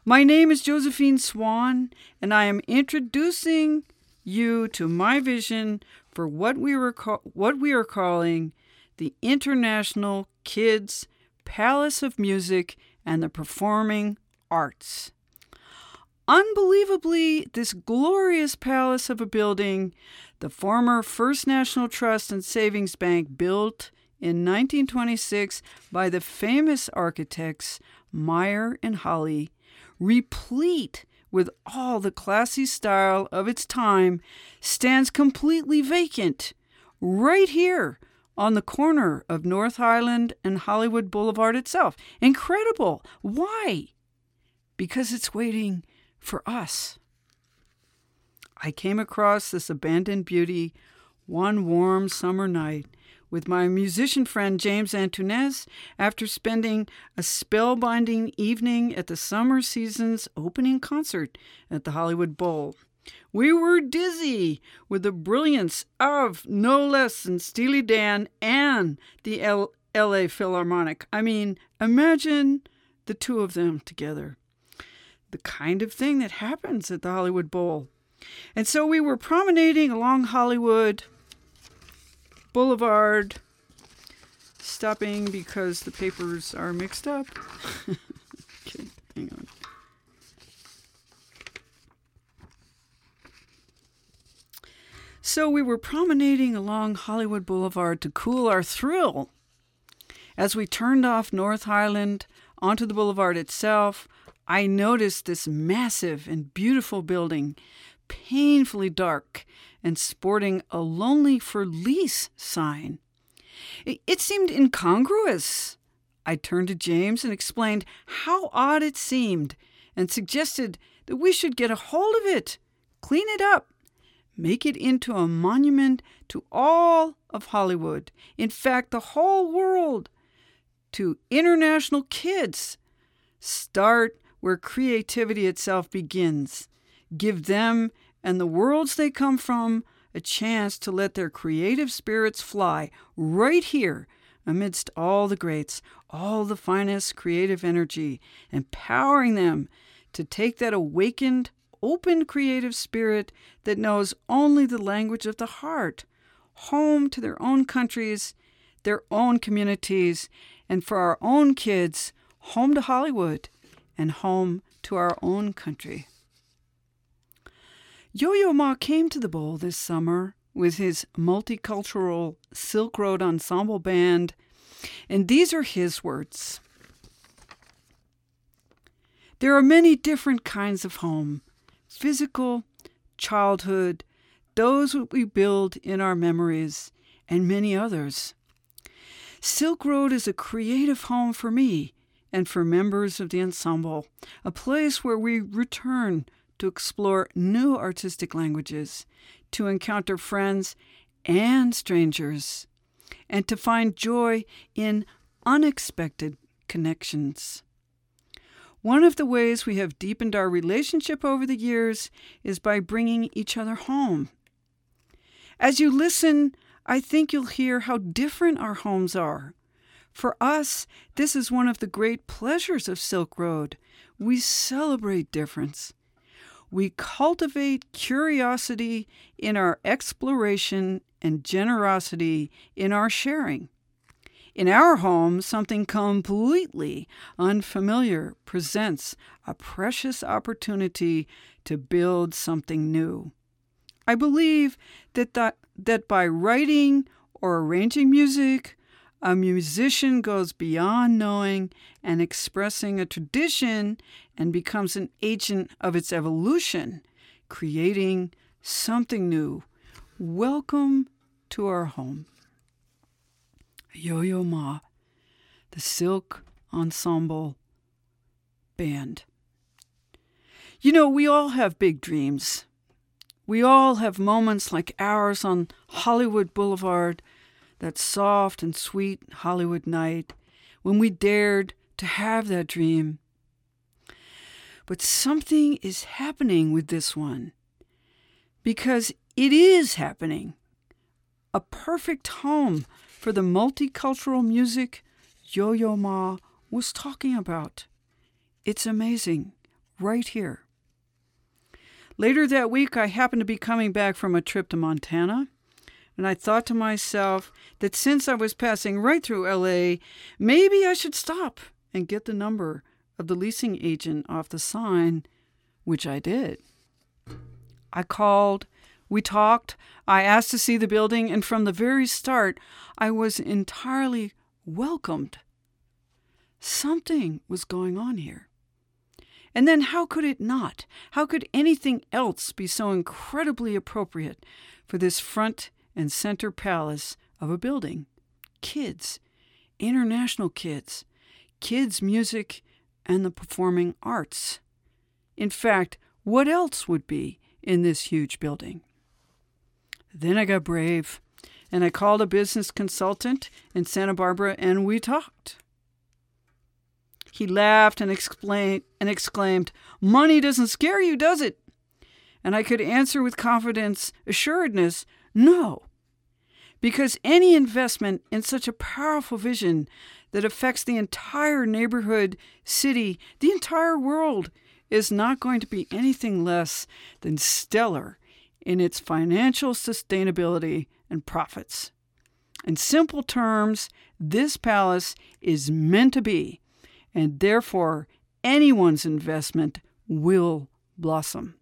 My name is Josephine Swan, and I am introducing you to my vision for what we are calling the International Kids Palace of Music and the Performing Arts. Unbelievably, this glorious palace of a building, the former First National Trust and Savings Bank, built in 1926 by the famous architects Meyer and Halley, replete with all the classy style of its time, stands completely vacant right here on the corner of North Highland and Hollywood Boulevard itself. Incredible. Why? Because it's waiting for us. I came across this abandoned beauty one warm summer night with my musician friend James Antunes after spending a spellbinding evening at the summer season's opening concert at the Hollywood Bowl. We were dizzy with the brilliance of no less than Steely Dan and the L.A. Philharmonic. I mean, imagine the two of them together. The kind of thing that happens at the Hollywood Bowl. And so we were promenading along Hollywood Boulevard, stopping because the papers are mixed up. Okay, hang on. So we were promenading along Hollywood Boulevard to cool our thrill. As we turned off North Highland onto the boulevard itself, I noticed this massive and beautiful building, painfully dark and sporting a lonely for lease sign. It seemed incongruous. I turned to James and explained how odd it seemed and suggested that we should get a hold of it, clean it up, make it into a monument to all of Hollywood, in fact, the whole world, to international kids. Start where creativity itself begins. Give them and the worlds they come from a chance to let their creative spirits fly right here amidst all the greats, all the finest creative energy, empowering them to take that awakened, open creative spirit that knows only the language of the heart, home to their own countries, their own communities, and for our own kids, home to Hollywood and home to our own country. Yo-Yo Ma came to the Bowl this summer with his multicultural Silk Road Ensemble Band, and these are his words. There are many different kinds of home: physical, childhood, those we build in our memories, and many others. Silk Road is a creative home for me and for members of the ensemble, a place where we return to explore new artistic languages, to encounter friends and strangers, and to find joy in unexpected connections. One of the ways we have deepened our relationship over the years is by bringing each other home. As you listen, I think you'll hear how different our homes are. For us, this is one of the great pleasures of Silk Road. We celebrate difference. We cultivate curiosity in our exploration and generosity in our sharing. In our home, something completely unfamiliar presents a precious opportunity to build something new. I believe that by writing or arranging music, a musician goes beyond knowing and expressing a tradition and becomes an agent of its evolution, creating something new. Welcome to our home. Yo-Yo Ma, the Silk Ensemble Band. You know, we all have big dreams. We all have moments like ours on Hollywood Boulevard, that soft and sweet Hollywood night, when we dared to have that dream. But something is happening with this one, because it is happening. A perfect home for the multicultural music Yo-Yo Ma was talking about. It's amazing, right here. Later that week, I happened to be coming back from a trip to Montana, and I thought to myself that since I was passing right through LA, maybe I should stop and get the number of the leasing agent off the sign, which I did. I called, we talked, I asked to see the building, and from the very start, I was entirely welcomed. Something was going on here. And then how could it not? How could anything else be so incredibly appropriate for this front and center palace of a building? Kids, international kids, kids' music, and the performing arts. In fact, what else would be in this huge building? Then I got brave, and I called a business consultant in Santa Barbara, and we talked. He laughed and exclaimed, "Money doesn't scare you, does it?" And I could answer with confidence, assuredness, no. Because any investment in such a powerful vision that affects the entire neighborhood, city, the entire world is not going to be anything less than stellar in its financial sustainability and profits. In simple terms, this palace is meant to be, and therefore anyone's investment will blossom.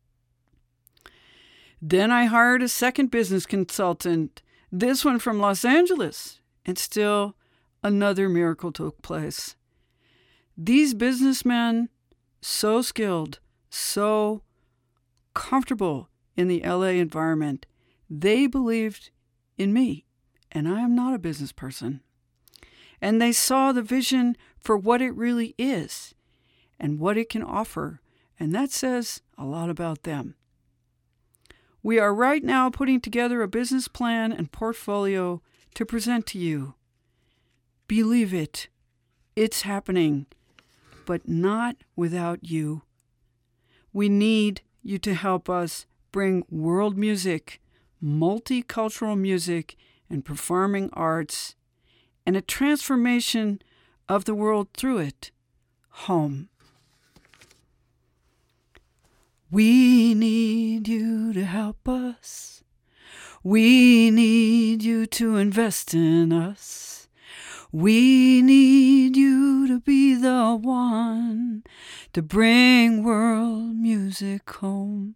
Then I hired a second business consultant, this one from Los Angeles, and still another miracle took place. These businessmen, so skilled, so comfortable in the LA environment, they believed in me, and I am not a business person. And they saw the vision for what it really is and what it can offer, and that says a lot about them. We are right now putting together a business plan and portfolio to present to you. Believe it, it's happening, but not without you. We need you to help us bring world music, multicultural music, and performing arts, and a transformation of the world through it, home. We need you to help us. We need you to invest in us. We need you to be the one to bring world music home.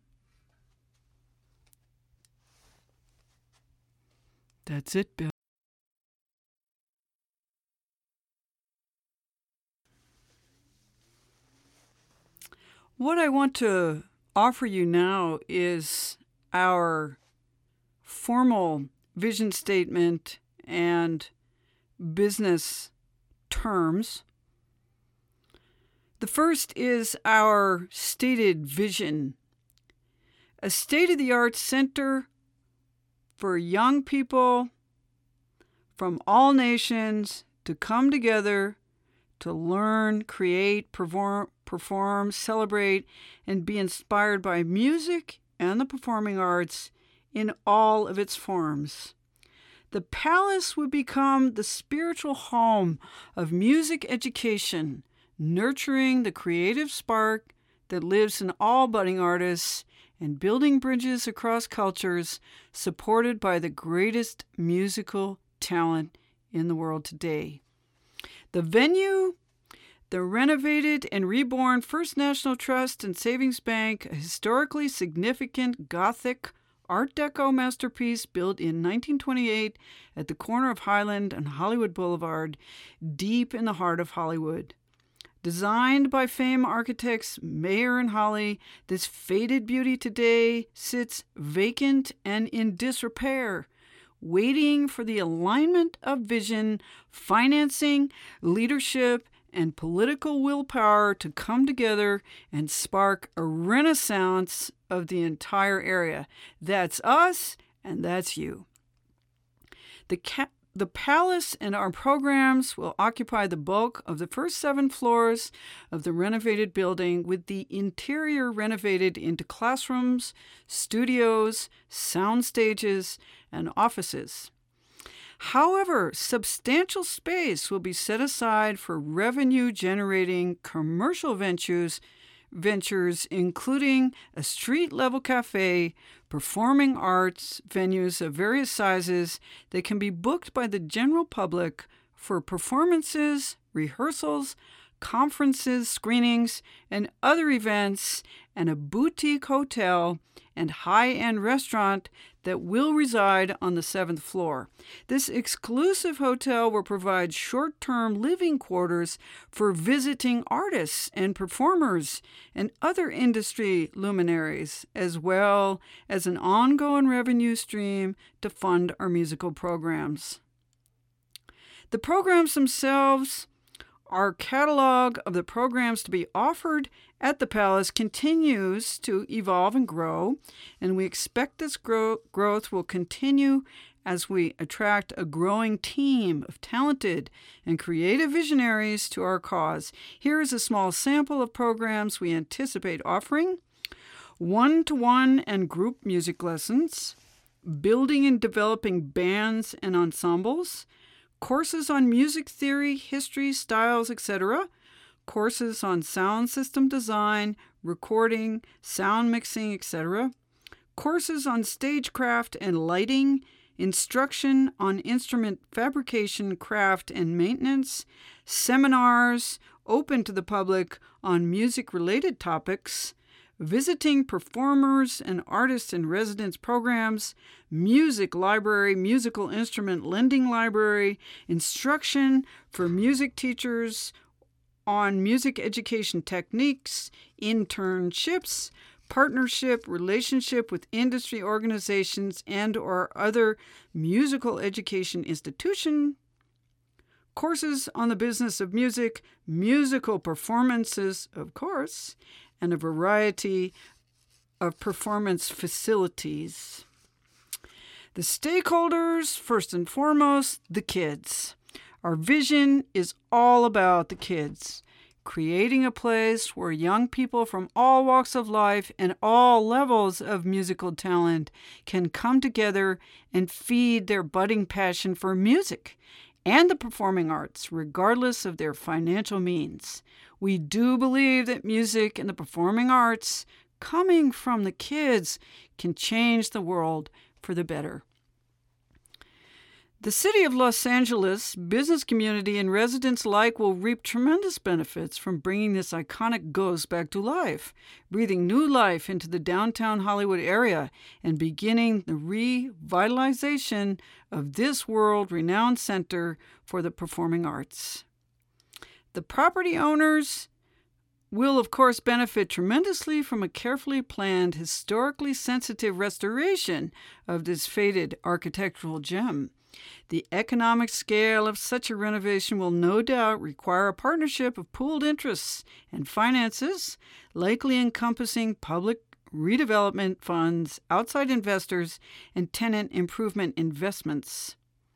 That's it, Bill. What I want to offer you now is our formal vision statement and business terms. The first is our stated vision: a state-of-the-art center for young people from all nations to come together to learn, create, perform, celebrate, and be inspired by music and the performing arts in all of its forms. The palace would become the spiritual home of music education, nurturing the creative spark that lives in all budding artists and building bridges across cultures, supported by the greatest musical talent in the world today. The venue, the renovated and reborn First National Trust and Savings Bank, a historically significant Gothic Art Deco masterpiece built in 1928 at the corner of Highland and Hollywood Boulevard, deep in the heart of Hollywood. Designed by famed architects Mayer and Hawley, this faded beauty today sits vacant and in disrepair, waiting for the alignment of vision, financing, leadership, and political willpower to come together and spark a renaissance of the entire area. That's us, and that's you. The palace and our programs will occupy the bulk of the first 7 floors of the renovated building, with the interior renovated into classrooms, studios, sound stages, and offices. However, substantial space will be set aside for revenue-generating commercial ventures, including a street-level cafe, performing arts venues of various sizes that can be booked by the general public for performances, rehearsals, conferences, screenings, and other events, and a boutique hotel and high-end restaurant that will reside on the 7th floor. This exclusive hotel will provide short-term living quarters for visiting artists and performers and other industry luminaries, as well as an ongoing revenue stream to fund our musical programs. The programs themselves, our catalog of the programs to be offered at the Palace continues to evolve and grow, and we expect this growth will continue as we attract a growing team of talented and creative visionaries to our cause. Here is a small sample of programs we anticipate offering: one-to-one and group music lessons, building and developing bands and ensembles, courses on music theory, history, styles, etc., courses on sound system design, recording, sound mixing, etc., courses on stagecraft and lighting, instruction on instrument fabrication, craft, and maintenance, seminars open to the public on music-related topics, visiting performers and artists in residence programs, music library, musical instrument lending library, instruction for music teachers on music education techniques, internships, partnership, relationship with industry organizations and or other musical education institution, courses on the business of music, musical performances, of course, and a variety of performance facilities. The stakeholders, first and foremost, the kids. Our vision is all about the kids, creating a place where young people from all walks of life and all levels of musical talent can come together and feed their budding passion for music and the performing arts, regardless of their financial means. We do believe that music and the performing arts, coming from the kids, can change the world for the better. The city of Los Angeles, business community, and residents alike will reap tremendous benefits from bringing this iconic ghost back to life, breathing new life into the downtown Hollywood area, and beginning the revitalization of this world-renowned center for the performing arts. The property owners will, of course, benefit tremendously from a carefully planned, historically sensitive restoration of this faded architectural gem. The economic scale of such a renovation will no doubt require a partnership of pooled interests and finances, likely encompassing public redevelopment funds, outside investors, and tenant improvement investments.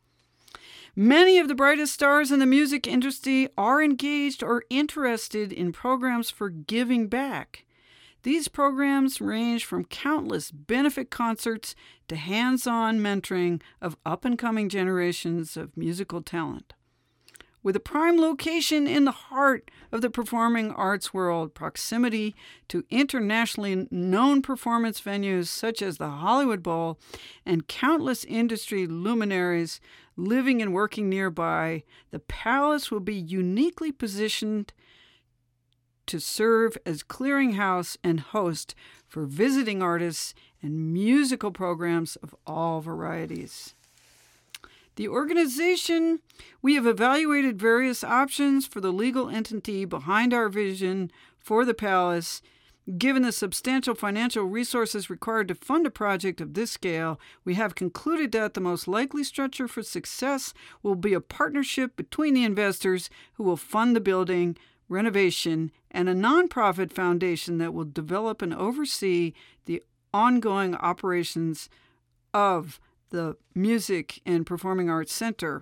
Many of the brightest stars in the music industry are engaged or interested in programs for giving back. These programs range from countless benefit concerts to hands-on mentoring of up-and-coming generations of musical talent. With a prime location in the heart of the performing arts world, proximity to internationally known performance venues such as the Hollywood Bowl, and countless industry luminaries living and working nearby, the Palace will be uniquely positioned to serve as clearinghouse and host for visiting artists and musical programs of all varieties. The organization, we have evaluated various options for the legal entity behind our vision for the Palace. Given the substantial financial resources required to fund a project of this scale, we have concluded that the most likely structure for success will be a partnership between the investors who will fund the building, renovation, and a nonprofit foundation that will develop and oversee the ongoing operations of the Music and Performing Arts Center.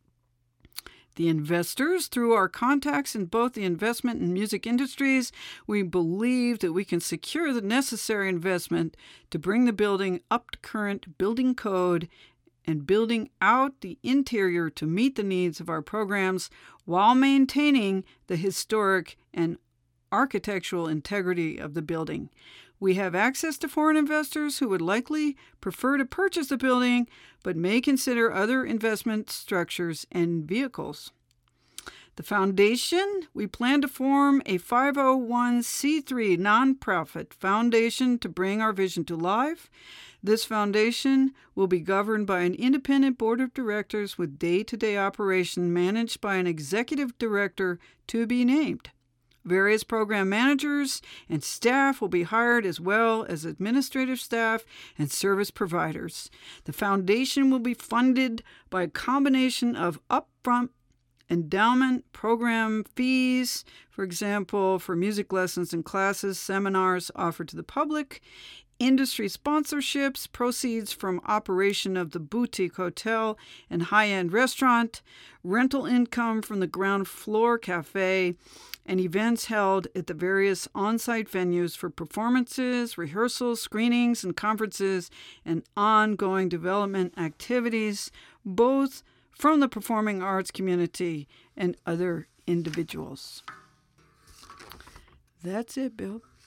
The investors, through our contacts in both the investment and music industries, we believe that we can secure the necessary investment to bring the building up to current building code and building out the interior to meet the needs of our programs while maintaining the historic and architectural integrity of the building. We have access to foreign investors who would likely prefer to purchase the building, but may consider other investment structures and vehicles. The foundation, we plan to form a 501c3 nonprofit foundation to bring our vision to life. This foundation will be governed by an independent board of directors with day-to-day operation managed by an executive director to be named. Various program managers and staff will be hired, as well as administrative staff and service providers. The foundation will be funded by a combination of upfront endowment program fees, for example, for music lessons and classes, seminars offered to the public, industry sponsorships, proceeds from operation of the boutique hotel and high-end restaurant, rental income from the ground floor cafe, and events held at the various on-site venues for performances, rehearsals, screenings, and conferences, and ongoing development activities, both from the performing arts community and other individuals. That's it, Bill.